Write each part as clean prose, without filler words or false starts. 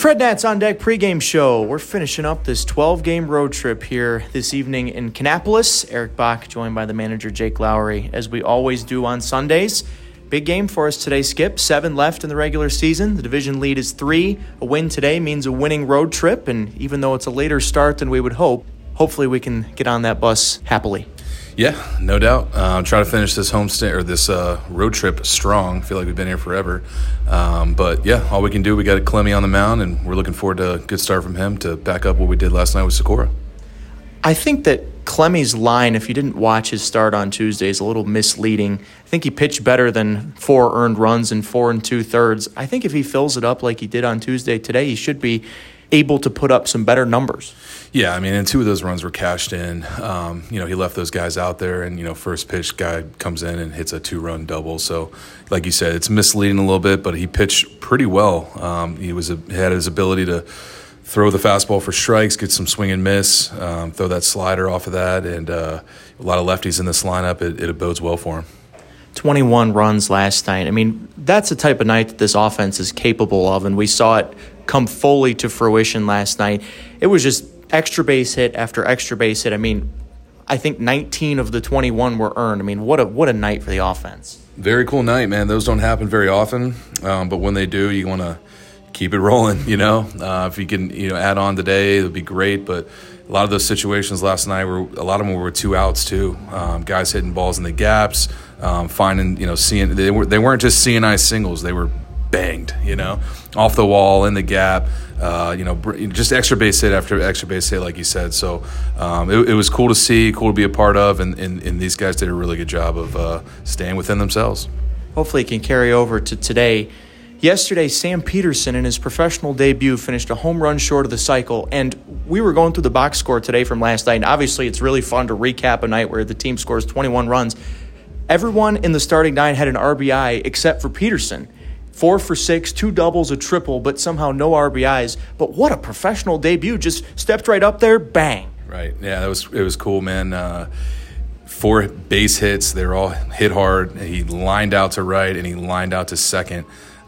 Fred Nats on Deck pregame show. We're finishing up this 12-game road trip here this evening in Kannapolis. Eric Bach joined by the manager Jake Lowry, as we always do on Sundays. Big game for us today, Skip. 7 left in the regular season. The division lead is 3. A win today means a winning road trip, and even though it's a later start than we would hope, hopefully we can get on that bus happily. Yeah, no doubt. Try to finish this this road trip strong. Feel like we've been here forever. But yeah, all we can do, we got Clemmy on the mound, and we're looking forward to a good start from him to back up what we did last night with Socorro. I think that Clemmy's line, if you didn't watch his start on Tuesday, is a little misleading. I think he pitched better than 4 earned runs in 4 2/3. I think if he fills it up like he did on Tuesday today, he should be able to put up some better numbers. Yeah, I mean, and 2 of those runs were cashed in. He left those guys out there, and, first pitch guy comes in and hits a 2-run double. So, like you said, it's misleading a little bit, but he pitched pretty well. He had his ability to throw the fastball for strikes, get some swing and miss, throw that slider off of that, and a lot of lefties in this lineup. It bodes well for him. 21 runs last night. I mean, that's the type of night that this offense is capable of, and we saw it come fully to fruition last night. It was just extra base hit after extra base hit. I mean, I think 19 of the 21 were earned. I mean, what a night for the offense. Very cool night, man. Those don't happen very often, but when they do, you want to keep it rolling, If you can, add on today, it would be great, but a lot of those situations last night a lot of them were 2 outs too. Guys hitting balls in the gaps, finding, seeing, they weren't just CNI singles, they were banged, off the wall, in the gap, just extra base hit after extra base hit, like you said. So it was cool to see, cool to be a part of, and these guys did a really good job of staying within themselves. Hopefully it can carry over to today. Yesterday, Sam Peterson, in his professional debut, finished a home run short of the cycle, and we were going through the box score today from last night, and obviously it's really fun to recap a night where the team scores 21 runs. Everyone in the starting 9 had an RBI except for Peterson. 4 for 6, 2 doubles, a triple, but somehow no RBIs. But what a professional debut. Just stepped right up there, bang. Right. Yeah, it was cool, man. 4 base hits. They were all hit hard. He lined out to right, and he lined out to second.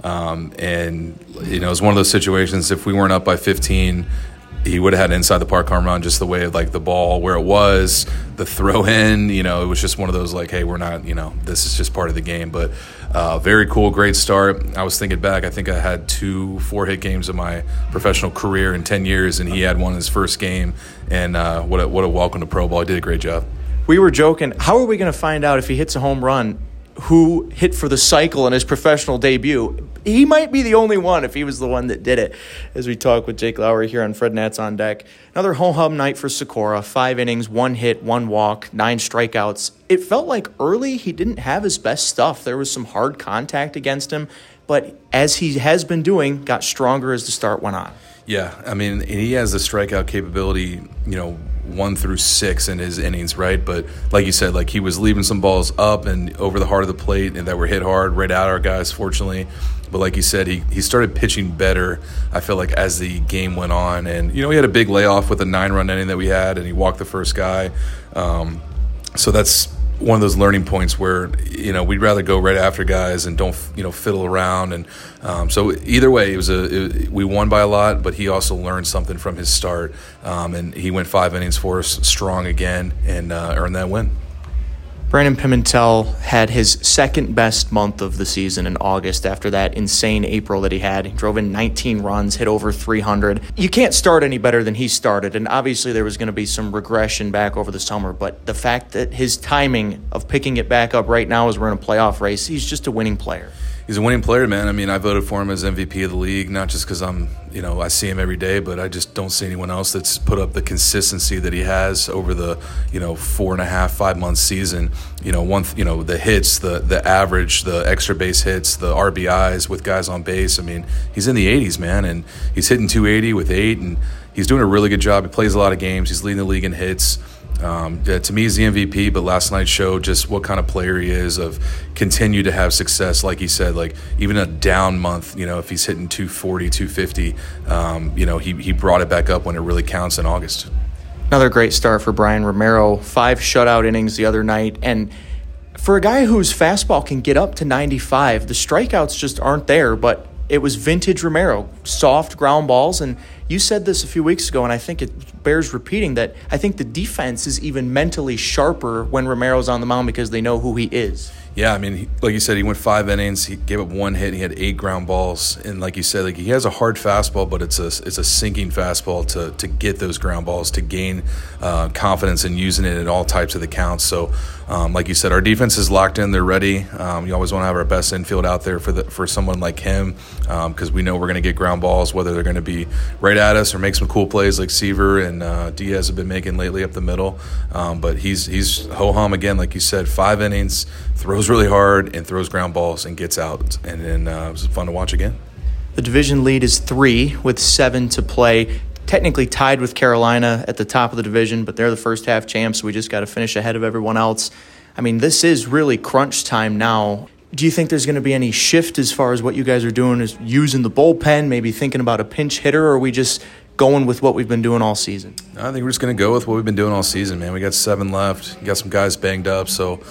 It was one of those situations, if we weren't up by 15, he would have had an inside the park home run, just the way of the ball where it was, the throw in, it was just one of those hey, we're not, this is just part of the game. But very cool, great start. I was thinking back, I think I had 2 4-hit games in my professional career in 10 years, and he had one in his first game, and what a welcome to pro ball. He did a great job. We were joking, how are we going to find out if he hits a home run who hit for the cycle in his professional debut? He might be the only one if he was the one that did it, as we talk with Jake Lowry here on Fred Nats on Deck. Another home hub night for Socorro. 5 innings, 1 hit, 1 walk, 9 strikeouts. It felt like early he didn't have his best stuff. There was some hard contact against him, but as he has been doing, got stronger as the start went on. Yeah, I mean, he has the strikeout capability, 1 through 6 in his innings, right? But like you said, he was leaving some balls up and over the heart of the plate and that were hit hard right at our guys, fortunately. But like you said, he started pitching better, I feel like, as the game went on. And, he had a big layoff with a 9-run inning that we had, and he walked the first guy. So that's one of those learning points where, we'd rather go right after guys and don't, fiddle around. And so either way, we won by a lot, but he also learned something from his start. And he went 5 innings for us strong again and earned that win. Brandon Pimentel had his second best month of the season in August after that insane April that he had. He drove in 19 runs, hit over 300. You can't start any better than he started, and obviously there was going to be some regression back over the summer, but the fact that his timing of picking it back up right now as we're in a playoff race, he's just a winning player. He's a winning player, man. I mean, I voted for him as MVP of the league, not just because I see him every day, but I just don't see anyone else that's put up the consistency that he has over the, 4.5, 5 month season. The hits, the average, the extra base hits, the RBIs with guys on base. I mean, he's in the 80s, man, and he's hitting 280 with 8, and he's doing a really good job. He plays a lot of games. He's leading the league in hits. To me, he's the MVP, but last night showed just what kind of player he is, of continue to have success. Like he said, even a down month, if he's hitting 240, 250, he brought it back up when it really counts in August. Another great start for Brian Romero. 5 shutout innings the other night, and for a guy whose fastball can get up to 95, the strikeouts just aren't there, but it was vintage Romero, soft ground balls. And you said this a few weeks ago, and I think it bears repeating, that I think the defense is even mentally sharper when Romero's on the mound because they know who he is. Yeah, I mean, like you said, he went 5 innings. He gave up 1 hit. He had 8 ground balls, and like you said, like he has a hard fastball, but it's a sinking fastball to get those ground balls, to gain confidence in using it in all types of the counts. So, like you said, our defense is locked in. They're ready. You always want to have our best infield out there for someone like him, because we know we're going to get ground balls, whether they're going to be right at us or make some cool plays like Seaver and Diaz have been making lately up the middle. But he's ho-hum again, like you said, 5 innings, throws really hard and throws ground balls and gets out. And then it was fun to watch again. The division lead is 3 with 7 to play. Technically tied with Carolina at the top of the division, but they're the first half champs, so we just got to finish ahead of everyone else. I mean, this is really crunch time now. Do you think there's going to be any shift as far as what you guys are doing, is using the bullpen, maybe thinking about a pinch hitter, or are we just going with what we've been doing all season? I think we're just going to go with what we've been doing all season, man. We got 7 left. We got some guys banged up, so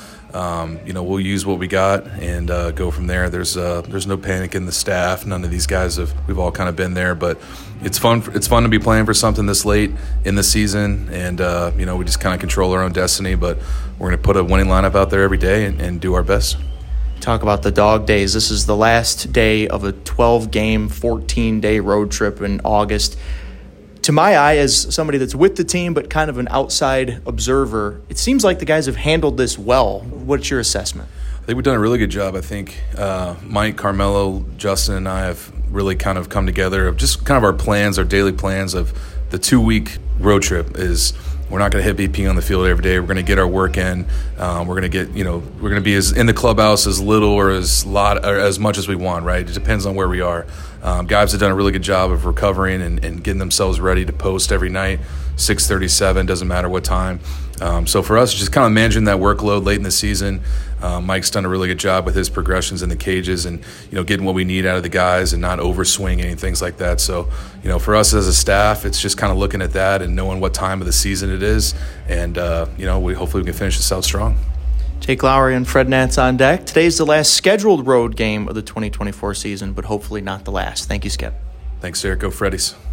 we'll use what we got and go from there. There's no panic in the staff. None of these guys we've all kind of been there, but it's fun. It's fun to be playing for something this late in the season, and we just kind of control our own destiny. But we're going to put a winning lineup out there every day and do our best. Talk about the dog days. This is the last day of a 12-game, 14-day road trip in August. To my eye, as somebody that's with the team but kind of an outside observer, it seems like the guys have handled this well. What's your assessment? I think we've done a really good job. I think Mike, Carmelo, Justin, and I have really kind of come together of just kind of our plans, our daily plans of the 2-week road trip is we're not going to hit BP on the field every day. We're going to get our work in. We're going to get, we're going to be as in the clubhouse as little or as much as we want, right? It depends on where we are. Guys have done a really good job of recovering and getting themselves ready to post every night, 6:37, doesn't matter what time. So for us, just kind of managing that workload late in the season. Mike's done a really good job with his progressions in the cages and, getting what we need out of the guys and not overswinging and things like that. So, for us as a staff, it's just kind of looking at that and knowing what time of the season it is. And, hopefully we can finish this out strong. Jake Lowry and Fred Nats on deck. Today's the last scheduled road game of the 2024 season, but hopefully not the last. Thank you, Skip. Thanks, Derek. Go Freddies.